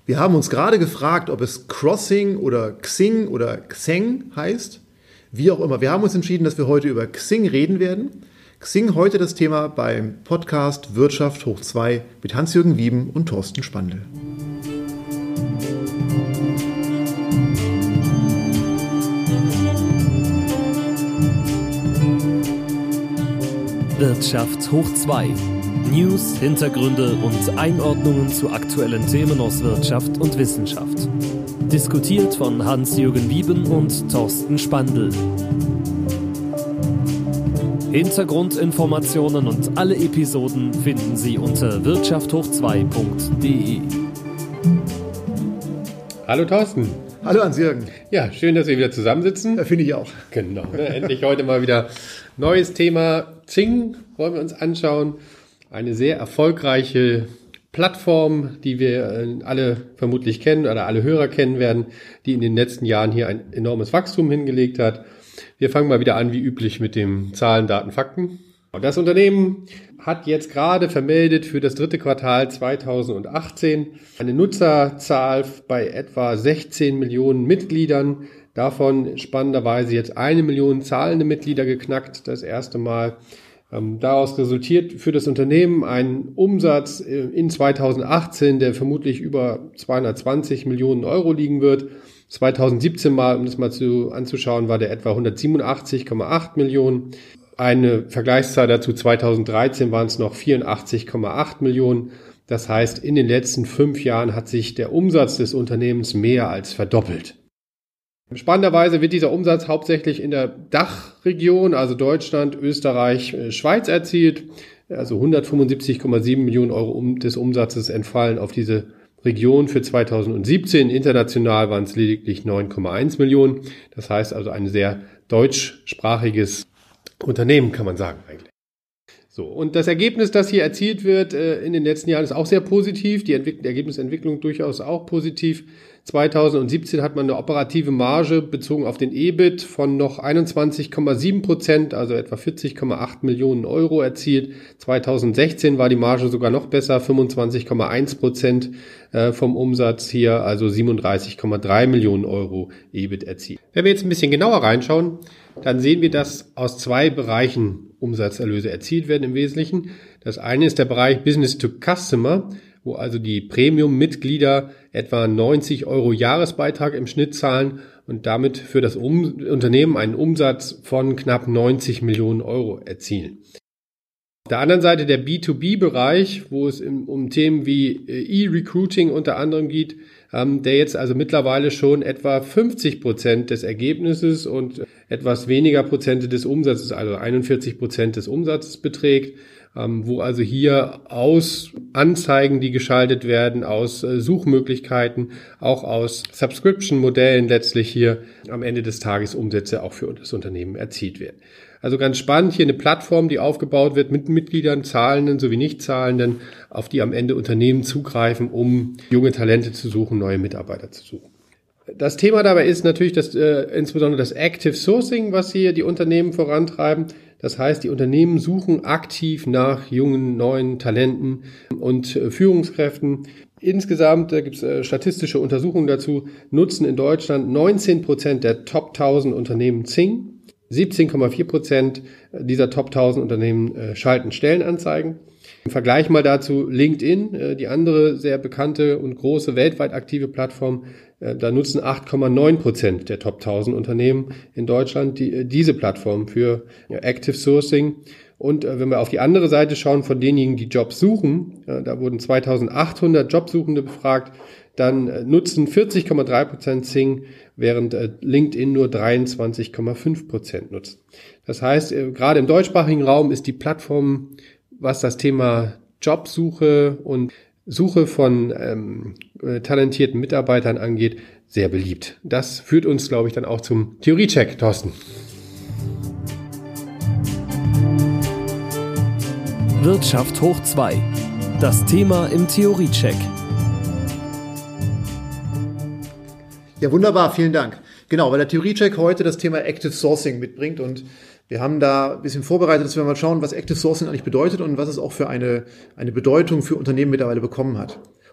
Wir haben uns gerade gefragt, ob es Crossing oder Xing oder Xeng heißt. Wie auch immer. Wir haben uns entschieden, dass wir heute über Xing reden werden. Xing heute das Thema beim Podcast Wirtschaft hoch 2 mit Hans-Jürgen Wieben und Thorsten Spandl. Wirtschaft hoch 2. News, Hintergründe und Einordnungen zu aktuellen Themen aus Wirtschaft und Wissenschaft. Diskutiert von Hans-Jürgen Wieben und Thorsten Spandl. Hintergrundinformationen und alle Episoden finden Sie unter wirtschafthoch2.de. Hallo Thorsten. Hallo Hans-Jürgen. Ja, schön, dass wir wieder zusammensitzen. Ja, finde ich auch. Genau. Endlich heute mal wieder neues Thema. Xing wollen wir uns anschauen. Eine sehr erfolgreiche Plattform, die wir alle vermutlich kennen oder alle Hörer kennen werden, die in den letzten Jahren hier ein enormes Wachstum hingelegt hat. Wir fangen mal wieder an, wie üblich, mit dem Zahlen, Daten, Fakten. Das Unternehmen hat jetzt gerade vermeldet für das dritte Quartal 2018 eine Nutzerzahl bei etwa 16 Millionen Mitgliedern. Davon spannenderweise jetzt 1 Million zahlende Mitglieder geknackt, das erste Mal. Daraus resultiert für das Unternehmen ein Umsatz in 2018, der vermutlich über 220 Millionen Euro liegen wird. 2017 mal, um das mal anzuschauen, war der etwa 187,8 Millionen. Eine Vergleichszahl dazu, 2013 waren es noch 84,8 Millionen. Das heißt, in den letzten 5 Jahren hat sich der Umsatz des Unternehmens mehr als verdoppelt. Spannenderweise wird dieser Umsatz hauptsächlich in der Dachregion, also Deutschland, Österreich, Schweiz erzielt. Also 175,7 Millionen Euro des Umsatzes entfallen auf diese Region für 2017. International waren es lediglich 9,1 Millionen. Das heißt also ein sehr deutschsprachiges Unternehmen, kann man sagen eigentlich. So, und das Ergebnis, das hier erzielt wird in den letzten Jahren, ist auch sehr positiv. Die Ergebnisentwicklung durchaus auch positiv. 2017 hat man eine operative Marge bezogen auf den EBIT von noch 21,7%, also etwa 40,8 Millionen Euro erzielt. 2016 war die Marge sogar noch besser, 25,1% vom Umsatz hier, also 37,3 Millionen Euro EBIT erzielt. Wenn wir jetzt ein bisschen genauer reinschauen, dann sehen wir, dass aus 2 Bereichen Umsatzerlöse erzielt werden im Wesentlichen. Das eine ist der Bereich Business to Customer, wo also die Premium-Mitglieder etwa 90 Euro Jahresbeitrag im Schnitt zahlen und damit für das Unternehmen einen Umsatz von knapp 90 Millionen Euro erzielen. Auf der anderen Seite der B2B-Bereich, wo es um Themen wie E-Recruiting unter anderem geht, der jetzt also mittlerweile schon etwa 50% des Ergebnisses und etwas weniger Prozente des Umsatzes, also 41% des Umsatzes beträgt, wo also hier aus Anzeigen, die geschaltet werden, aus Suchmöglichkeiten, auch aus Subscription-Modellen letztlich hier am Ende des Tages Umsätze auch für das Unternehmen erzielt werden. Also ganz spannend, hier eine Plattform, die aufgebaut wird mit Mitgliedern, Zahlenden sowie Nicht-Zahlenden, auf die am Ende Unternehmen zugreifen, um junge Talente zu suchen, neue Mitarbeiter zu suchen. Das Thema dabei ist natürlich insbesondere das Active Sourcing, was hier die Unternehmen vorantreiben. Das heißt, die Unternehmen suchen aktiv nach jungen, neuen Talenten und Führungskräften. Insgesamt, da gibt es statistische Untersuchungen dazu, nutzen in Deutschland 19% der Top 1000 Unternehmen Xing. 17,4% dieser Top 1000 Unternehmen schalten Stellenanzeigen. Im Vergleich mal dazu LinkedIn, die andere sehr bekannte und große weltweit aktive Plattform. Da nutzen 8,9% der Top 1000 Unternehmen in Deutschland diese Plattform für Active Sourcing. Und wenn wir auf die andere Seite schauen von denjenigen, die Jobs suchen, da wurden 2800 Jobsuchende befragt, dann nutzen 40,3% Xing, während LinkedIn nur 23,5% nutzt. Das heißt, gerade im deutschsprachigen Raum ist die Plattform, was das Thema Jobsuche und Suche von talentierten Mitarbeitern angeht, sehr beliebt. Das führt uns, glaube ich, dann auch zum Theoriecheck, Thorsten. Wirtschaft hoch 2. Das Thema im Theoriecheck. Ja, wunderbar, vielen Dank. Genau, weil der Theoriecheck heute das Thema Active Sourcing mitbringt und wir haben da ein bisschen vorbereitet, dass wir mal schauen, was Active Sourcing eigentlich bedeutet und was es auch für eine Bedeutung für Unternehmen mittlerweile bekommen hat.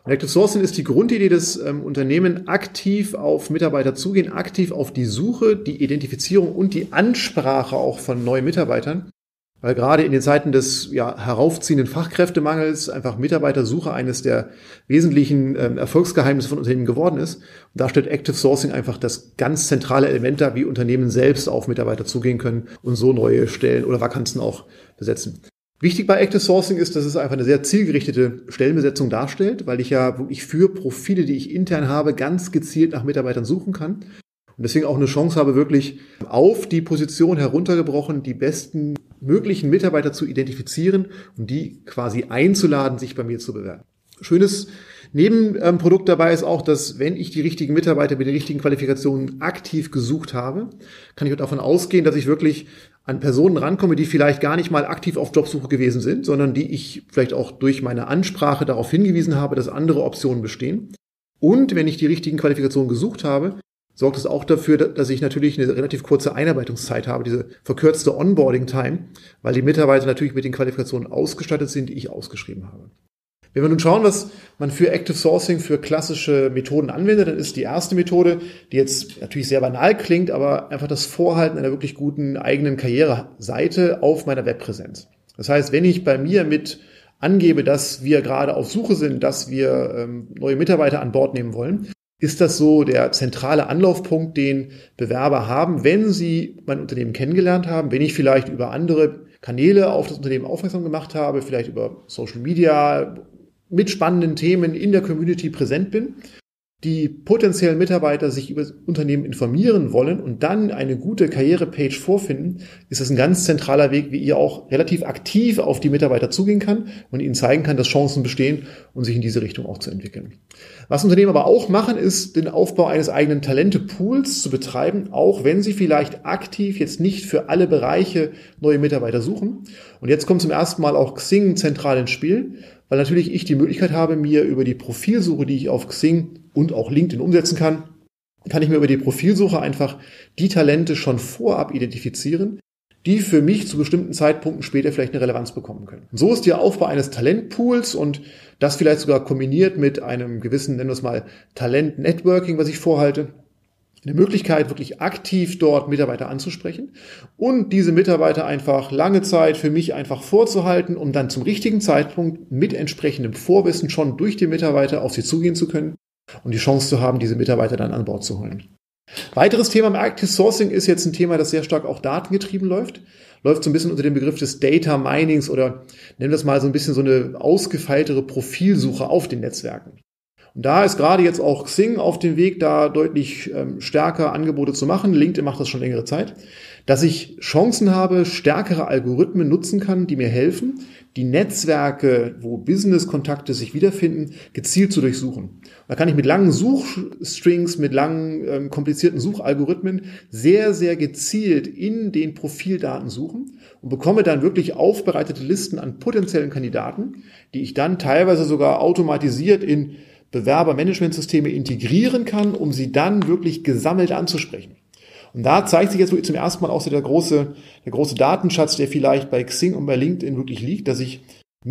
Und Active Sourcing ist die Grundidee des Unternehmen, aktiv auf Mitarbeiter zugehen, aktiv auf die Suche, die Identifizierung und die Ansprache auch von neuen Mitarbeitern. Weil gerade in den Zeiten des heraufziehenden Fachkräftemangels einfach Mitarbeitersuche eines der wesentlichen Erfolgsgeheimnisse von Unternehmen geworden ist. Und da stellt Active Sourcing einfach das ganz zentrale Element dar, wie Unternehmen selbst auf Mitarbeiter zugehen können und so neue Stellen oder Vakanzen auch besetzen. Wichtig bei Active Sourcing ist, dass es einfach eine sehr zielgerichtete Stellenbesetzung darstellt, weil ich ja wirklich für Profile, die ich intern habe, ganz gezielt nach Mitarbeitern suchen kann. Und deswegen auch eine Chance habe, wirklich auf die Position heruntergebrochen, die besten möglichen Mitarbeiter zu identifizieren und die quasi einzuladen, sich bei mir zu bewerben. Schönes Nebenprodukt dabei ist auch, dass wenn ich die richtigen Mitarbeiter mit den richtigen Qualifikationen aktiv gesucht habe, kann ich davon ausgehen, dass ich wirklich an Personen rankomme, die vielleicht gar nicht mal aktiv auf Jobsuche gewesen sind, sondern die ich vielleicht auch durch meine Ansprache darauf hingewiesen habe, dass andere Optionen bestehen. Und wenn ich die richtigen Qualifikationen gesucht habe, sorgt es auch dafür, dass ich natürlich eine relativ kurze Einarbeitungszeit habe, diese verkürzte Onboarding-Time, weil die Mitarbeiter natürlich mit den Qualifikationen ausgestattet sind, die ich ausgeschrieben habe. Wenn wir nun schauen, was man für Active Sourcing, für klassische Methoden anwendet, dann ist die erste Methode, die jetzt natürlich sehr banal klingt, aber einfach das Vorhalten einer wirklich guten eigenen Karriereseite auf meiner Webpräsenz. Das heißt, wenn ich bei mir mit angebe, dass wir gerade auf Suche sind, dass wir neue Mitarbeiter an Bord nehmen wollen, ist das so der zentrale Anlaufpunkt, den Bewerber haben, wenn sie mein Unternehmen kennengelernt haben, wenn ich vielleicht über andere Kanäle auf das Unternehmen aufmerksam gemacht habe, vielleicht über Social Media, mit spannenden Themen in der Community präsent bin, die potenziellen Mitarbeiter sich über das Unternehmen informieren wollen und dann eine gute Karrierepage vorfinden, ist das ein ganz zentraler Weg, wie ihr auch relativ aktiv auf die Mitarbeiter zugehen kann und ihnen zeigen kann, dass Chancen bestehen und sich in diese Richtung auch zu entwickeln. Was Unternehmen aber auch machen, ist den Aufbau eines eigenen Talente-Pools zu betreiben, auch wenn sie vielleicht aktiv jetzt nicht für alle Bereiche neue Mitarbeiter suchen. Und jetzt kommt zum ersten Mal auch Xing zentral ins Spiel, weil natürlich ich die Möglichkeit habe, mir über die Profilsuche, die ich auf Xing und auch LinkedIn umsetzen kann ich mir über die Profilsuche einfach die Talente schon vorab identifizieren, die für mich zu bestimmten Zeitpunkten später vielleicht eine Relevanz bekommen können. Und so ist der Aufbau eines Talentpools und das vielleicht sogar kombiniert mit einem gewissen, nennen wir es mal, Talent-Networking, was ich vorhalte, eine Möglichkeit, wirklich aktiv dort Mitarbeiter anzusprechen und diese Mitarbeiter einfach lange Zeit für mich einfach vorzuhalten, um dann zum richtigen Zeitpunkt mit entsprechendem Vorwissen schon durch die Mitarbeiter auf sie zugehen zu können und die Chance zu haben, diese Mitarbeiter dann an Bord zu holen. Weiteres Thema im Active Sourcing ist jetzt ein Thema, das sehr stark auch datengetrieben läuft so ein bisschen unter dem Begriff des Data Minings oder nennen wir es mal so ein bisschen so eine ausgefeiltere Profilsuche auf den Netzwerken. Und da ist gerade jetzt auch Xing auf dem Weg, da deutlich stärker Angebote zu machen. LinkedIn macht das schon längere Zeit, dass ich Chancen habe, stärkere Algorithmen nutzen kann, die mir helfen, die Netzwerke, wo Business-Kontakte sich wiederfinden, gezielt zu durchsuchen. Da kann ich mit langen Suchstrings, mit langen komplizierten Suchalgorithmen sehr, sehr gezielt in den Profildaten suchen und bekomme dann wirklich aufbereitete Listen an potenziellen Kandidaten, die ich dann teilweise sogar automatisiert in Bewerbermanagementsysteme integrieren kann, um sie dann wirklich gesammelt anzusprechen. Und da zeigt sich jetzt wirklich zum ersten Mal auch so der große Datenschatz, der vielleicht bei Xing und bei LinkedIn wirklich liegt, dass ich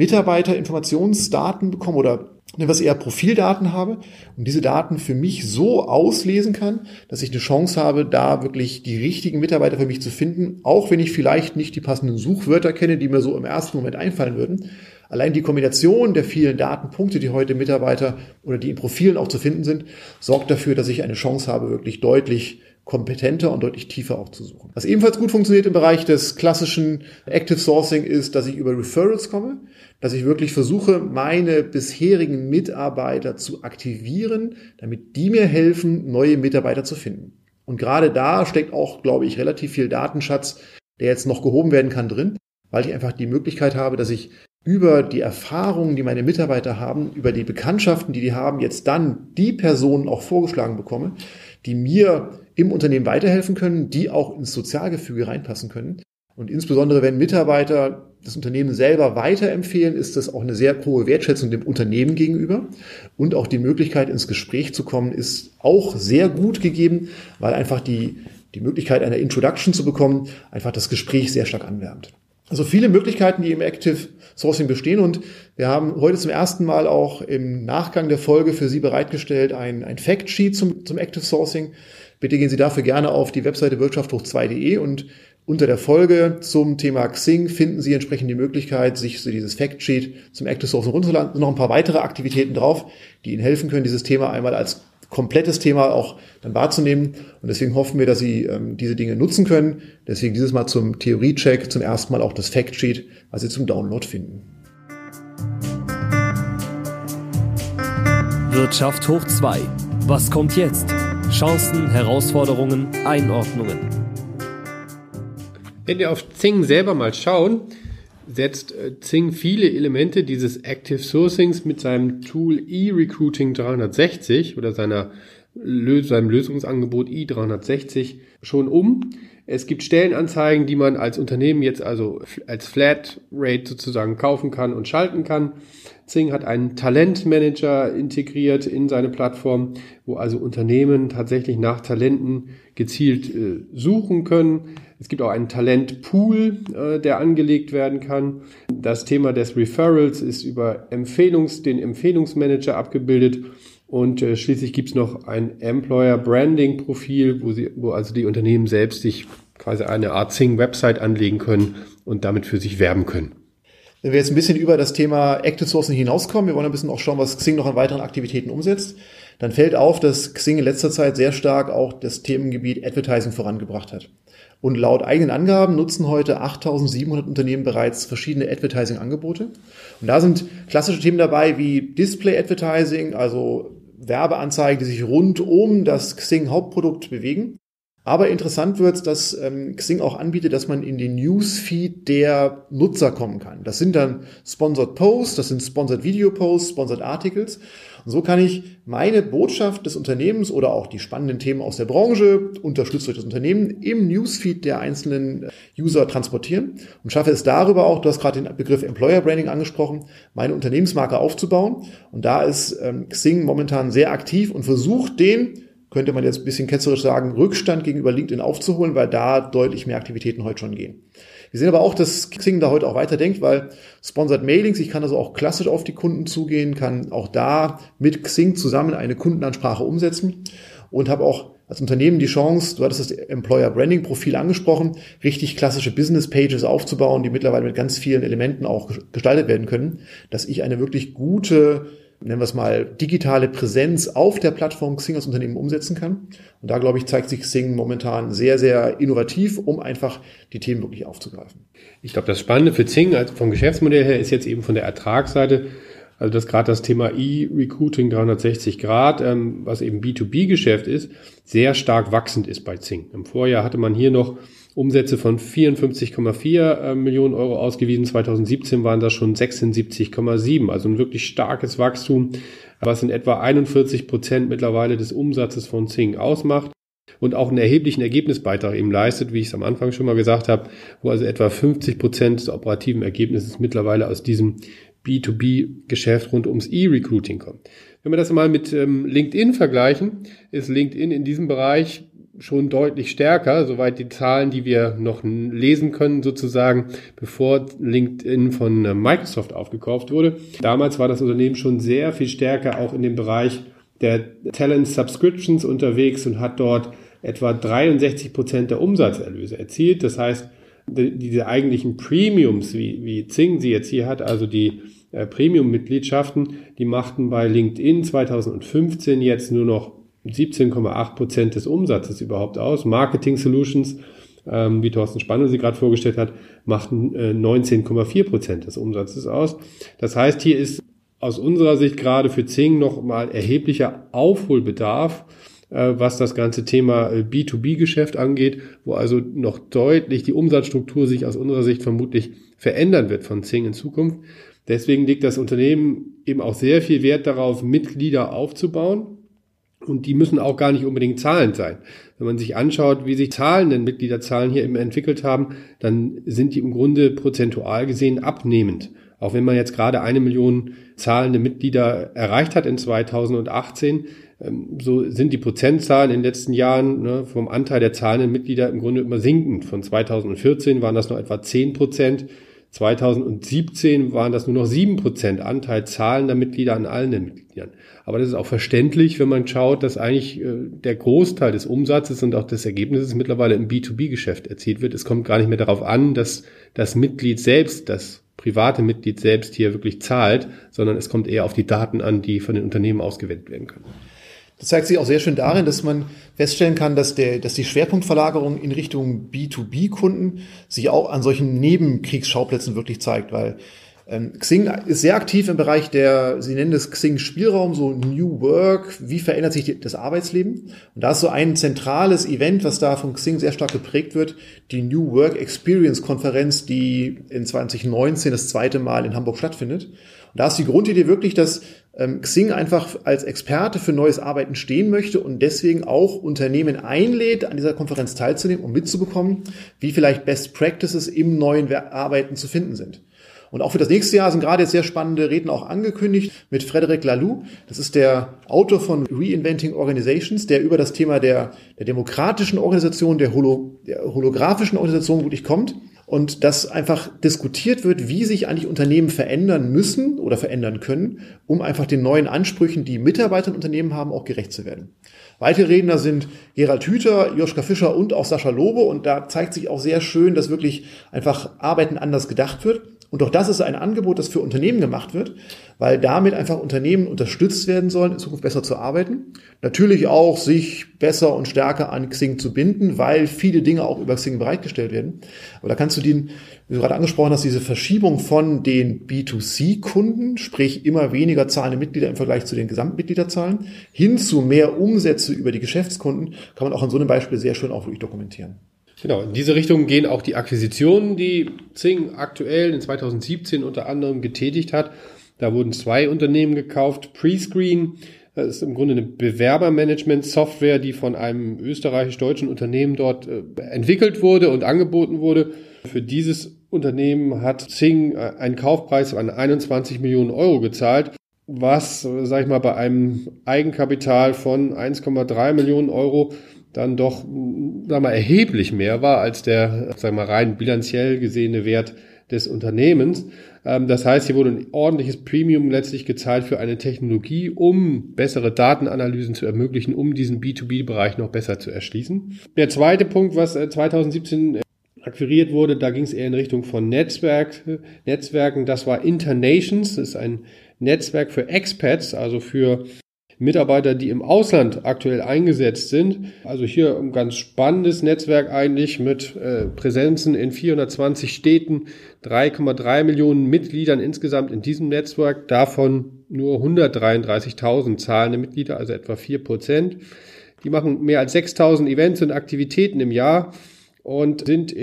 Mitarbeiterinformationsdaten bekomme oder was eher Profildaten habe und diese Daten für mich so auslesen kann, dass ich eine Chance habe, da wirklich die richtigen Mitarbeiter für mich zu finden, auch wenn ich vielleicht nicht die passenden Suchwörter kenne, die mir so im ersten Moment einfallen würden. Allein die Kombination der vielen Datenpunkte, die heute Mitarbeiter oder die in Profilen auch zu finden sind, sorgt dafür, dass ich eine Chance habe, wirklich deutlich kompetenter und deutlich tiefer auch zu suchen. Was ebenfalls gut funktioniert im Bereich des klassischen Active Sourcing ist, dass ich über Referrals komme, dass ich wirklich versuche, meine bisherigen Mitarbeiter zu aktivieren, damit die mir helfen, neue Mitarbeiter zu finden. Und gerade da steckt auch, glaube ich, relativ viel Datenschatz, der jetzt noch gehoben werden kann drin, weil ich einfach die Möglichkeit habe, dass ich über die Erfahrungen, die meine Mitarbeiter haben, über die Bekanntschaften, die haben, jetzt dann die Personen auch vorgeschlagen bekomme, die mir im Unternehmen weiterhelfen können, die auch ins Sozialgefüge reinpassen können. Und insbesondere, wenn Mitarbeiter das Unternehmen selber weiterempfehlen, ist das auch eine sehr hohe Wertschätzung dem Unternehmen gegenüber. Und auch die Möglichkeit, ins Gespräch zu kommen, ist auch sehr gut gegeben, weil einfach die Möglichkeit einer Introduction zu bekommen, einfach das Gespräch sehr stark anwärmt. Also viele Möglichkeiten, die im Active Sourcing bestehen, und wir haben heute zum ersten Mal auch im Nachgang der Folge für Sie bereitgestellt ein Factsheet zum Active Sourcing. Bitte gehen Sie dafür gerne auf die Webseite wirtschafthoch2.de und unter der Folge zum Thema Xing finden Sie entsprechend die Möglichkeit, sich so dieses Factsheet zum Active Sourcing runterzuladen. Und noch ein paar weitere Aktivitäten drauf, die Ihnen helfen können, dieses Thema einmal als komplettes Thema auch dann wahrzunehmen. Und deswegen hoffen wir, dass Sie diese Dinge nutzen können. Deswegen dieses Mal zum Theoriecheck zum ersten Mal auch das Factsheet, was Sie zum Download finden. Wirtschaft hoch 2. Was kommt jetzt? Chancen, Herausforderungen, Einordnungen. Wenn wir auf Xing selber mal schauen, setzt Xing viele Elemente dieses Active Sourcings mit seinem Tool eRecruiting 360 oder seinem Lösungsangebot i360 schon um. Es gibt Stellenanzeigen, die man als Unternehmen jetzt also als Flatrate sozusagen kaufen kann und schalten kann. Xing hat einen Talentmanager integriert in seine Plattform, wo also Unternehmen tatsächlich nach Talenten gezielt suchen können. Es gibt auch einen Talentpool, der angelegt werden kann. Das Thema des Referrals ist über den Empfehlungsmanager abgebildet. Und schließlich gibt es noch ein Employer Branding Profil, wo also die Unternehmen selbst sich quasi eine Art Xing-Website anlegen können und damit für sich werben können. Wenn wir jetzt ein bisschen über das Thema Active Sourcing hinauskommen, wir wollen ein bisschen auch schauen, was Xing noch an weiteren Aktivitäten umsetzt, dann fällt auf, dass Xing in letzter Zeit sehr stark auch das Themengebiet Advertising vorangebracht hat. Und laut eigenen Angaben nutzen heute 8.700 Unternehmen bereits verschiedene Advertising-Angebote. Und da sind klassische Themen dabei wie Display-Advertising, also Werbeanzeigen, die sich rund um das Xing-Hauptprodukt bewegen. Aber interessant wird, dass Xing auch anbietet, dass man in den Newsfeed der Nutzer kommen kann. Das sind dann Sponsored Posts, das sind Sponsored Video Posts, Sponsored Articles. Und so kann ich meine Botschaft des Unternehmens oder auch die spannenden Themen aus der Branche, unterstützt durch das Unternehmen, im Newsfeed der einzelnen User transportieren und schaffe es darüber auch, du hast gerade den Begriff Employer Branding angesprochen, meine Unternehmensmarke aufzubauen. Und da ist Xing momentan sehr aktiv und versucht könnte man jetzt ein bisschen ketzerisch sagen, Rückstand gegenüber LinkedIn aufzuholen, weil da deutlich mehr Aktivitäten heute schon gehen. Wir sehen aber auch, dass Xing da heute auch weiterdenkt, weil Sponsored Mailings, ich kann also auch klassisch auf die Kunden zugehen, kann auch da mit Xing zusammen eine Kundenansprache umsetzen und habe auch als Unternehmen die Chance, du hattest das Employer Branding Profil angesprochen, richtig klassische Business Pages aufzubauen, die mittlerweile mit ganz vielen Elementen auch gestaltet werden können, dass ich eine wirklich gute, nennen wir es mal, digitale Präsenz auf der Plattform Xing als Unternehmen umsetzen kann. Und da, glaube ich, zeigt sich Xing momentan sehr, sehr innovativ, um einfach die Themen wirklich aufzugreifen. Ich glaube, das Spannende für Xing vom Geschäftsmodell her ist jetzt eben von der Ertragsseite, also dass gerade das Thema eRecruiting 360 Grad, was eben B2B-Geschäft ist, sehr stark wachsend ist bei Xing. Im Vorjahr hatte man hier noch Umsätze von 54,4 Millionen Euro ausgewiesen. 2017 waren das schon 76,7. Also ein wirklich starkes Wachstum, was in etwa 41% mittlerweile des Umsatzes von Xing ausmacht und auch einen erheblichen Ergebnisbeitrag eben leistet, wie ich es am Anfang schon mal gesagt habe, wo also etwa 50% des operativen Ergebnisses mittlerweile aus diesem B2B-Geschäft rund ums E-Recruiting kommt. Wenn wir das mal mit LinkedIn vergleichen, ist LinkedIn in diesem Bereich schon deutlich stärker, soweit die Zahlen, die wir noch lesen können, sozusagen, bevor LinkedIn von Microsoft aufgekauft wurde. Damals war das Unternehmen schon sehr viel stärker auch in dem Bereich der Talent Subscriptions unterwegs und hat dort etwa 63% der Umsatzerlöse erzielt. Das heißt, diese eigentlichen Premiums, wie Xing sie jetzt hier hat, also die Premium-Mitgliedschaften, die machten bei LinkedIn 2015 jetzt nur noch 17,8% des Umsatzes überhaupt aus. Marketing Solutions, wie Thorsten Spandl sie gerade vorgestellt hat, machten 19,4% des Umsatzes aus. Das heißt, hier ist aus unserer Sicht gerade für Xing nochmal erheblicher Aufholbedarf, was das ganze Thema B2B-Geschäft angeht, wo also noch deutlich die Umsatzstruktur sich aus unserer Sicht vermutlich verändern wird von Xing in Zukunft. Deswegen legt das Unternehmen eben auch sehr viel Wert darauf, Mitglieder aufzubauen. Und die müssen auch gar nicht unbedingt zahlend sein. Wenn man sich anschaut, wie sich zahlende Mitgliederzahlen hier eben entwickelt haben, dann sind die im Grunde prozentual gesehen abnehmend. Auch wenn man jetzt gerade 1 Million zahlende Mitglieder erreicht hat in 2018, so sind die Prozentzahlen in den letzten Jahren vom Anteil der zahlenden Mitglieder im Grunde immer sinkend. Von 2014 waren das noch etwa 10%, 2017 waren das nur noch 7% Anteil zahlender Mitglieder an allen den Mitgliedern. Aber das ist auch verständlich, wenn man schaut, dass eigentlich der Großteil des Umsatzes und auch des Ergebnisses mittlerweile im B2B-Geschäft erzielt wird. Es kommt gar nicht mehr darauf an, dass das Mitglied selbst, das private Mitglied selbst hier wirklich zahlt, sondern es kommt eher auf die Daten an, die von den Unternehmen ausgewertet werden können. Das zeigt sich auch sehr schön darin, dass man feststellen kann, dass die Schwerpunktverlagerung in Richtung B2B-Kunden sich auch an solchen Nebenkriegsschauplätzen wirklich zeigt, weil Xing ist sehr aktiv im Bereich Sie nennen das Xing-Spielraum, so New Work, wie verändert sich das Arbeitsleben? Und da ist so ein zentrales Event, was da von Xing sehr stark geprägt wird, die New Work Experience Konferenz, die in 2019 das zweite Mal in Hamburg stattfindet. Und da ist die Grundidee wirklich, dass Xing einfach als Experte für neues Arbeiten stehen möchte und deswegen auch Unternehmen einlädt, an dieser Konferenz teilzunehmen, um mitzubekommen, wie vielleicht Best Practices im neuen Arbeiten zu finden sind. Und auch für das nächste Jahr sind gerade jetzt sehr spannende Redner auch angekündigt mit Frederic Laloux. Das ist der Autor von Reinventing Organizations, der über das Thema der demokratischen Organisation, der holographischen Organisation wirklich kommt. Und dass einfach diskutiert wird, wie sich eigentlich Unternehmen verändern müssen oder verändern können, um einfach den neuen Ansprüchen, die Mitarbeiter in Unternehmen haben, auch gerecht zu werden. Weitere Redner sind Gerald Hüther, Joschka Fischer und auch Sascha Lobe. Und da zeigt sich auch sehr schön, dass wirklich einfach Arbeiten anders gedacht wird. Und auch das ist ein Angebot, das für Unternehmen gemacht wird, weil damit einfach Unternehmen unterstützt werden sollen, in Zukunft besser zu arbeiten. Natürlich auch sich besser und stärker an Xing zu binden, weil viele Dinge auch über Xing bereitgestellt werden. Aber da kannst du wie du gerade angesprochen hast, diese Verschiebung von den B2C-Kunden, sprich immer weniger zahlende Mitglieder im Vergleich zu den Gesamtmitgliederzahlen, hin zu mehr Umsätze über die Geschäftskunden, kann man auch an so einem Beispiel sehr schön auch wirklich dokumentieren. Genau, in diese Richtung gehen auch die Akquisitionen, die Xing aktuell in 2017 unter anderem getätigt hat. Da wurden 2 Unternehmen gekauft. Prescreen, das ist im Grunde eine Bewerbermanagement-Software, die von einem österreichisch-deutschen Unternehmen dort entwickelt wurde und angeboten wurde. Für dieses Unternehmen hat Xing einen Kaufpreis von 21 Millionen Euro gezahlt, was, sag ich mal, bei einem Eigenkapital von 1,3 Millionen Euro dann doch, sag mal, erheblich mehr war als der, sag mal, rein bilanziell gesehene Wert des Unternehmens. Das heißt, hier wurde ein ordentliches Premium letztlich gezahlt für eine Technologie, um bessere Datenanalysen zu ermöglichen, um diesen B2B-Bereich noch besser zu erschließen. Der zweite Punkt, was 2017 akquiriert wurde, da ging es eher in Richtung von Netzwerken. Das war Internations, das ist ein Netzwerk für Expats, also für Mitarbeiter, die im Ausland aktuell eingesetzt sind. Also hier ein ganz spannendes Netzwerk eigentlich mit Präsenzen in 420 Städten, 3,3 Millionen Mitgliedern insgesamt in diesem Netzwerk, davon nur 133.000 zahlende Mitglieder, also etwa 4%. Die machen mehr als 6.000 Events und Aktivitäten im Jahr und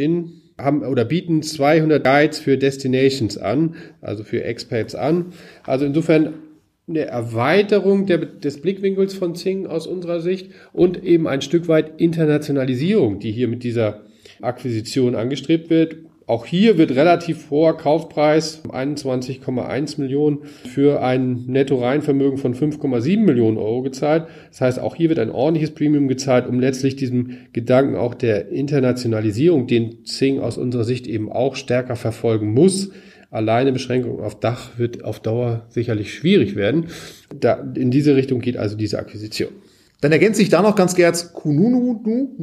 bieten 200 Guides für Destinations an, also für Expats an. Also insofern eine Erweiterung des Blickwinkels von Xing aus unserer Sicht und eben ein Stück weit Internationalisierung, die hier mit dieser Akquisition angestrebt wird. Auch hier wird relativ hoher Kaufpreis, 21,1 Millionen, für ein Netto-Reinvermögen von 5,7 Millionen Euro gezahlt. Das heißt, auch hier wird ein ordentliches Premium gezahlt, um letztlich diesem Gedanken auch der Internationalisierung, den Xing aus unserer Sicht eben auch stärker verfolgen muss. Alleine Beschränkung auf Dach wird auf Dauer sicherlich schwierig werden. In diese Richtung geht also diese Akquisition. Dann ergänzt sich da noch ganz gerne Kununu,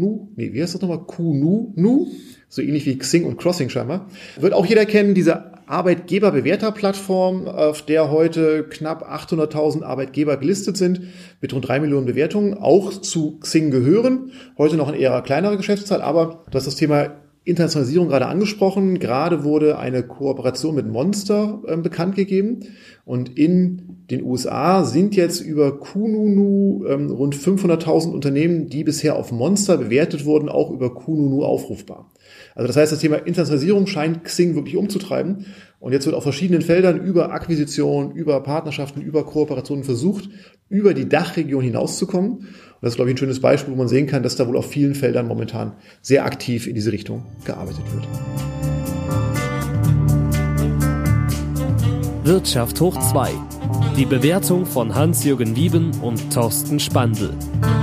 so ähnlich wie Xing und Crossing scheinbar. Wird auch jeder kennen, diese Arbeitgeberbewerter-Plattform, auf der heute knapp 800.000 Arbeitgeber gelistet sind, mit rund 3 Millionen Bewertungen, auch zu Xing gehören. Heute noch eine eher kleinere Geschäftszahl, aber du hast das Thema Internationalisierung gerade angesprochen. Gerade wurde eine Kooperation mit Monster bekannt gegeben. Und in den USA sind jetzt über Kununu rund 500.000 Unternehmen, die bisher auf Monster bewertet wurden, auch über Kununu aufrufbar. Also das heißt, das Thema Internationalisierung scheint Xing wirklich umzutreiben. Und jetzt wird auf verschiedenen Feldern über Akquisition, über Partnerschaften, über Kooperationen versucht, über die Dachregion hinauszukommen. Und das ist, glaube ich, ein schönes Beispiel, wo man sehen kann, dass da wohl auf vielen Feldern momentan sehr aktiv in diese Richtung gearbeitet wird. Wirtschaft hoch 2, Die Bewertung von Hans-Jürgen Wieben und Thorsten Spandl.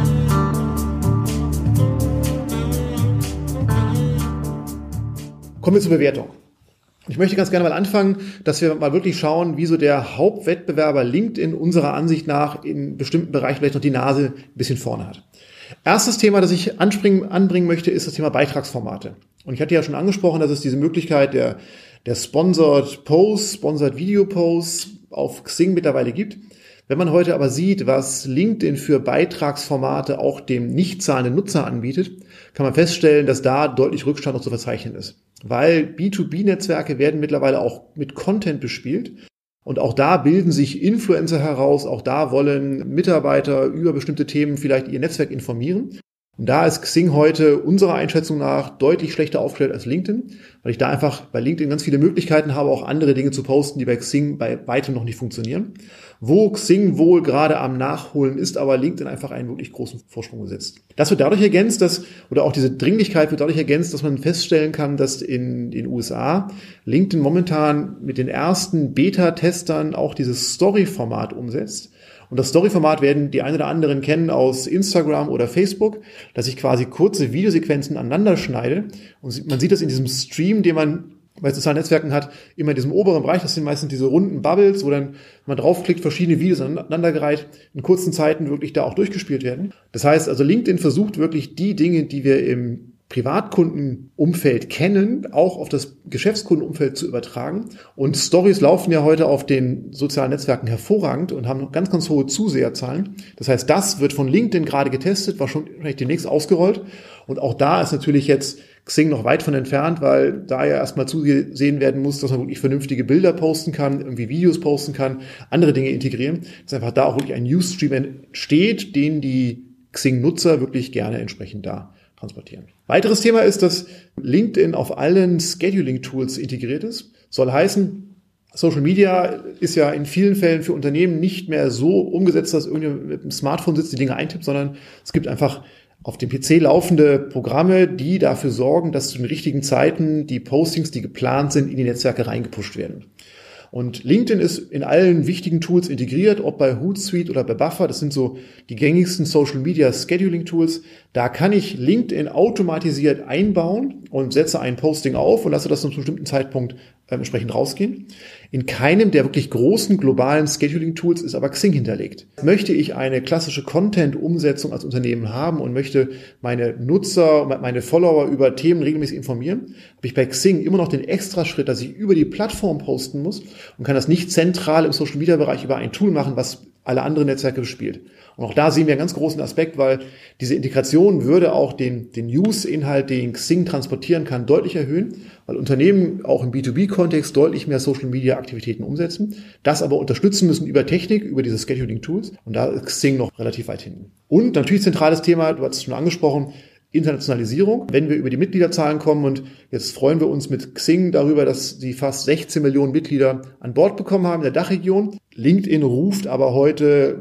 Kommen wir zur Bewertung. Ich möchte ganz gerne mal anfangen, dass wir mal wirklich schauen, wie so der Hauptwettbewerber LinkedIn unserer Ansicht nach in bestimmten Bereichen vielleicht noch die Nase ein bisschen vorne hat. Erstes Thema, das ich anbringen möchte, ist das Thema Beitragsformate. Und ich hatte ja schon angesprochen, dass es diese Möglichkeit der Sponsored Posts, Sponsored Video Posts auf Xing mittlerweile gibt. Wenn man heute aber sieht, was LinkedIn für Beitragsformate auch dem nicht zahlenden Nutzer anbietet, kann man feststellen, dass da deutlich Rückstand noch zu verzeichnen ist. Weil B2B-Netzwerke werden mittlerweile auch mit Content bespielt. Und auch da bilden sich Influencer heraus, auch da wollen Mitarbeiter über bestimmte Themen vielleicht ihr Netzwerk informieren. Und da ist Xing heute unserer Einschätzung nach deutlich schlechter aufgestellt als LinkedIn, weil ich da einfach bei LinkedIn ganz viele Möglichkeiten habe, auch andere Dinge zu posten, die bei Xing bei weitem noch nicht funktionieren. Wo Xing wohl gerade am Nachholen ist, aber LinkedIn einfach einen wirklich großen Vorsprung besitzt. Das wird dadurch ergänzt, oder auch diese Dringlichkeit wird dadurch ergänzt, dass man feststellen kann, dass in den USA LinkedIn momentan mit den ersten Beta-Testern auch dieses Story-Format umsetzt. Und das Story-Format werden die einen oder anderen kennen aus Instagram oder Facebook, dass ich quasi kurze Videosequenzen aneinander schneide. Und man sieht das in diesem Stream, den man bei sozialen Netzwerken hat, immer in diesem oberen Bereich. Das sind meistens diese runden Bubbles, wo dann, wenn man draufklickt, verschiedene Videos aneinandergereiht in kurzen Zeiten wirklich da auch durchgespielt werden. Das heißt also, LinkedIn versucht wirklich die Dinge, die wir im Privatkundenumfeld kennen, auch auf das Geschäftskundenumfeld zu übertragen. Und Stories laufen ja heute auf den sozialen Netzwerken hervorragend und haben ganz, ganz hohe Zuseherzahlen. Das heißt, das wird von LinkedIn gerade getestet, war schon vielleicht demnächst ausgerollt. Und auch da ist natürlich jetzt Xing noch weit von entfernt, weil da ja erstmal zugesehen werden muss, dass man wirklich vernünftige Bilder posten kann, irgendwie Videos posten kann, andere Dinge integrieren, dass einfach da auch wirklich ein Newsstream entsteht, den die Xing-Nutzer wirklich gerne entsprechend da transportieren. Weiteres Thema ist, dass LinkedIn auf allen Scheduling-Tools integriert ist. Soll heißen, Social Media ist ja in vielen Fällen für Unternehmen nicht mehr so umgesetzt, dass irgendjemand mit dem Smartphone sitzt, die Dinge eintippt, sondern es gibt einfach auf dem PC laufende Programme, die dafür sorgen, dass zu den richtigen Zeiten die Postings, die geplant sind, in die Netzwerke reingepusht werden. Und LinkedIn ist in allen wichtigen Tools integriert, ob bei Hootsuite oder bei Buffer. Das sind so die gängigsten Social Media Scheduling Tools. Da kann ich LinkedIn automatisiert einbauen und setze ein Posting auf und lasse das zu einem bestimmten Zeitpunkt entsprechend rausgehen. In keinem der wirklich großen globalen Scheduling-Tools ist aber Xing hinterlegt. Möchte ich eine klassische Content-Umsetzung als Unternehmen haben und möchte meine Nutzer, meine Follower über Themen regelmäßig informieren, habe ich bei Xing immer noch den Extraschritt, dass ich über die Plattform posten muss und kann das nicht zentral im Social-Media-Bereich über ein Tool machen, was alle anderen Netzwerke bespielt. Und auch da sehen wir einen ganz großen Aspekt, weil diese Integration würde auch den News-Inhalt, den Xing transportieren kann, deutlich erhöhen, weil Unternehmen auch im B2B-Kontext deutlich mehr Social-Media-Aktivitäten umsetzen, das aber unterstützen müssen über Technik, über diese Scheduling-Tools. Und da ist Xing noch relativ weit hinten. Und natürlich zentrales Thema, du hast es schon angesprochen, Internationalisierung. Wenn wir über die Mitgliederzahlen kommen und jetzt freuen wir uns mit Xing darüber, dass sie fast 16 Millionen Mitglieder an Bord bekommen haben in der Dachregion. LinkedIn ruft aber heute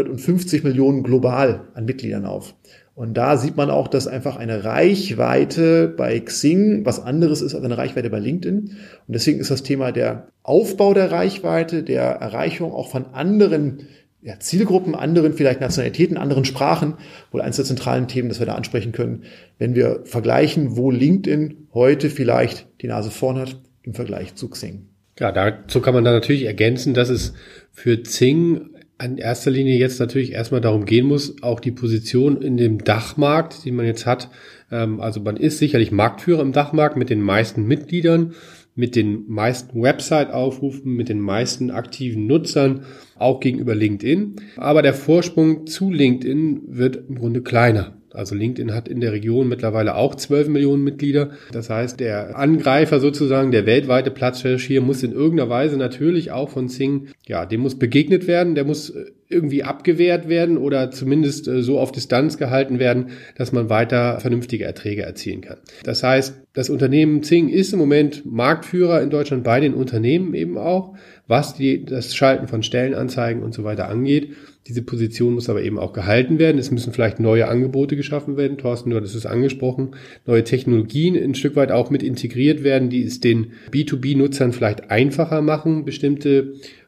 550 Millionen global an Mitgliedern auf. Und da sieht man auch, dass einfach eine Reichweite bei Xing was anderes ist als eine Reichweite bei LinkedIn. Und deswegen ist das Thema der Aufbau der Reichweite, der Erreichung auch von anderen Zielgruppen, anderen vielleicht Nationalitäten, anderen Sprachen, wohl eines der zentralen Themen, das wir da ansprechen können, wenn wir vergleichen, wo LinkedIn heute vielleicht die Nase vorn hat im Vergleich zu Xing. Ja, dazu kann man dann natürlich ergänzen, dass es für Xing in erster Linie jetzt natürlich erstmal darum gehen muss, auch die Position in dem Dachmarkt, die man jetzt hat, also man ist sicherlich Marktführer im Dachmarkt mit den meisten Mitgliedern, mit den meisten Website-Aufrufen, mit den meisten aktiven Nutzern, auch gegenüber LinkedIn. Aber der Vorsprung zu LinkedIn wird im Grunde kleiner. Also LinkedIn hat in der Region mittlerweile auch 12 Millionen Mitglieder. Das heißt, der Angreifer sozusagen, der weltweite Platzhirsch hier, muss in irgendeiner Weise natürlich auch von Xing, dem muss begegnet werden, der muss irgendwie abgewehrt werden oder zumindest so auf Distanz gehalten werden, dass man weiter vernünftige Erträge erzielen kann. Das heißt, das Unternehmen Xing ist im Moment Marktführer in Deutschland bei den Unternehmen eben auch, was das Schalten von Stellenanzeigen und so weiter angeht. Diese Position muss aber eben auch gehalten werden. Es müssen vielleicht neue Angebote geschaffen werden. Thorsten, du hattest es angesprochen. Neue Technologien ein Stück weit auch mit integriert werden, die es den B2B-Nutzern vielleicht einfacher machen, bestimmte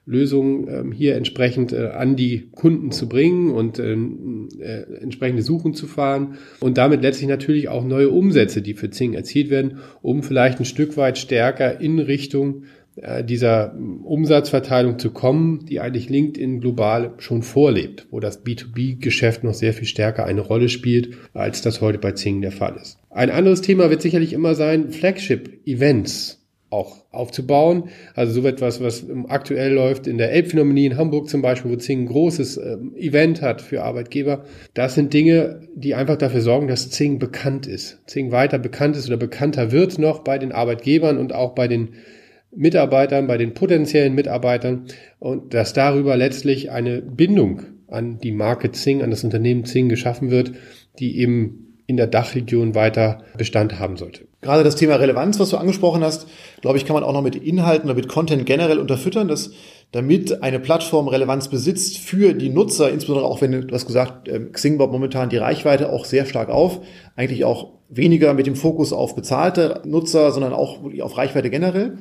Lösungen hier entsprechend an die Kunden zu bringen und entsprechende Suchen zu fahren und damit letztlich natürlich auch neue Umsätze, die für Xing erzielt werden, um vielleicht ein Stück weit stärker in Richtung dieser Umsatzverteilung zu kommen, die eigentlich LinkedIn global schon vorlebt, wo das B2B-Geschäft noch sehr viel stärker eine Rolle spielt, als das heute bei Xing der Fall ist. Ein anderes Thema wird sicherlich immer sein, Flagship-Events auch aufzubauen. Also so etwas, was aktuell läuft in der Elbphilharmonie in Hamburg zum Beispiel, wo Xing ein großes Event hat für Arbeitgeber. Das sind Dinge, die einfach dafür sorgen, dass Xing bekannt ist. Xing weiter bekannt ist oder bekannter wird noch bei den Arbeitgebern und auch bei den Mitarbeitern, bei den potenziellen Mitarbeitern und dass darüber letztlich eine Bindung an die Marke Xing, an das Unternehmen Xing geschaffen wird, die eben in der Dachregion weiter Bestand haben sollte. Gerade das Thema Relevanz, was du angesprochen hast, glaube ich, kann man auch noch mit Inhalten oder mit Content generell unterfüttern, dass damit eine Plattform Relevanz besitzt für die Nutzer, insbesondere auch wenn, du hast gesagt, Xing baut momentan die Reichweite auch sehr stark auf, eigentlich auch weniger mit dem Fokus auf bezahlte Nutzer, sondern auch wirklich auf Reichweite generell.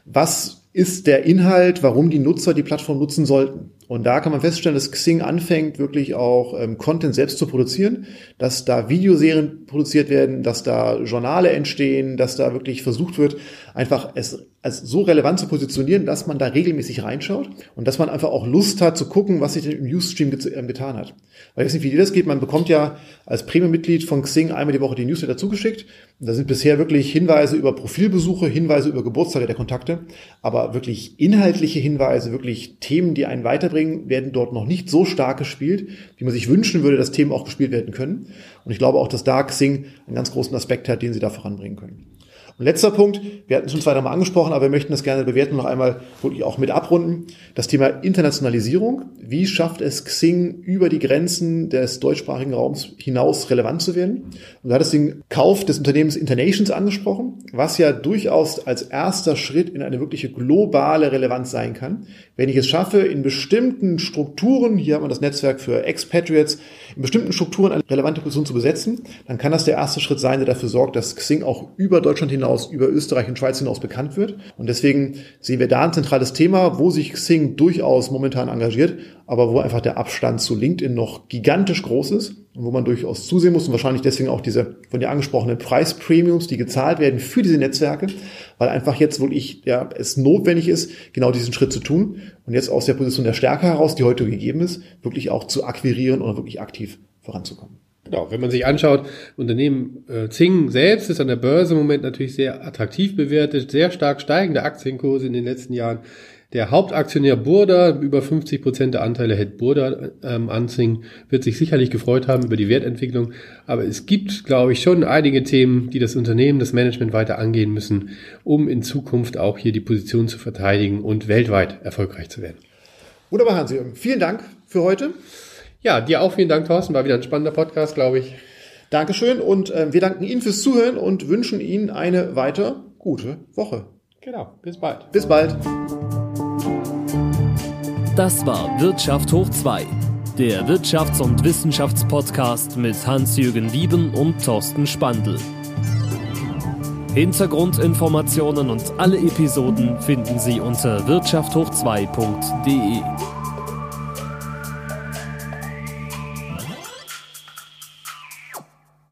Was ist der Inhalt, warum die Nutzer die Plattform nutzen sollten? Und da kann man feststellen, dass Xing anfängt, wirklich auch Content selbst zu produzieren, dass da Videoserien produziert werden, dass da Journale entstehen, dass da wirklich versucht wird, einfach es als so relevant zu positionieren, dass man da regelmäßig reinschaut und dass man einfach auch Lust hat zu gucken, was sich denn im Newsstream getan hat. Weil ich weiß nicht, wie dir das geht, man bekommt ja als Premium-Mitglied von Xing einmal die Woche die Newsletter zugeschickt. Und da sind bisher wirklich Hinweise über Profilbesuche, Hinweise über Geburtstage der Kontakte, aber wirklich inhaltliche Hinweise, wirklich Themen, die einen weiterbringen, werden dort noch nicht so stark gespielt, wie man sich wünschen würde, dass Themen auch gespielt werden können. Und ich glaube auch, dass da Xing einen ganz großen Aspekt hat, den sie da voranbringen können. Und letzter Punkt, wir hatten es schon zweimal angesprochen, aber wir möchten das gerne bewerten, noch einmal wirklich auch mit abrunden. Das Thema Internationalisierung. Wie schafft es Xing über die Grenzen des deutschsprachigen Raums hinaus relevant zu werden? Und du hattest den Kauf des Unternehmens Internations angesprochen, was ja durchaus als erster Schritt in eine wirkliche globale Relevanz sein kann. Wenn ich es schaffe, in bestimmten Strukturen, hier haben wir das Netzwerk für Expatriates, in bestimmten Strukturen eine relevante Position zu besetzen, dann kann das der erste Schritt sein, der dafür sorgt, dass Xing auch über Deutschland hinaus, über Österreich und Schweiz hinaus bekannt wird. Und deswegen sehen wir da ein zentrales Thema, wo sich Xing durchaus momentan engagiert, aber wo einfach der Abstand zu LinkedIn noch gigantisch groß ist und wo man durchaus zusehen muss und wahrscheinlich deswegen auch diese von dir angesprochenen Preispremiums, die gezahlt werden für diese Netzwerke, weil einfach jetzt wirklich es notwendig ist, genau diesen Schritt zu tun und jetzt aus der Position der Stärke heraus, die heute gegeben ist, wirklich auch zu akquirieren oder wirklich aktiv voranzukommen. Genau, wenn man sich anschaut, Unternehmen Xing selbst ist an der Börse im Moment natürlich sehr attraktiv bewertet, sehr stark steigende Aktienkurse in den letzten Jahren. Der Hauptaktionär Burda, über 50% der Anteile hält Burda an Xing, wird sich sicherlich gefreut haben über die Wertentwicklung. Aber es gibt, glaube ich, schon einige Themen, die das Unternehmen, das Management weiter angehen müssen, um in Zukunft auch hier die Position zu verteidigen und weltweit erfolgreich zu werden. Wunderbar, Hans-Jürgen. Vielen Dank für heute. Ja, dir auch vielen Dank, Thorsten. War wieder ein spannender Podcast, glaube ich. Dankeschön und wir danken Ihnen fürs Zuhören und wünschen Ihnen eine weiter gute Woche. Genau, bis bald. Bis bald. Das war Wirtschaft hoch 2, der Wirtschafts- und Wissenschaftspodcast mit Hans-Jürgen Wieben und Thorsten Spandl. Hintergrundinformationen und alle Episoden finden Sie unter wirtschafthoch2.de.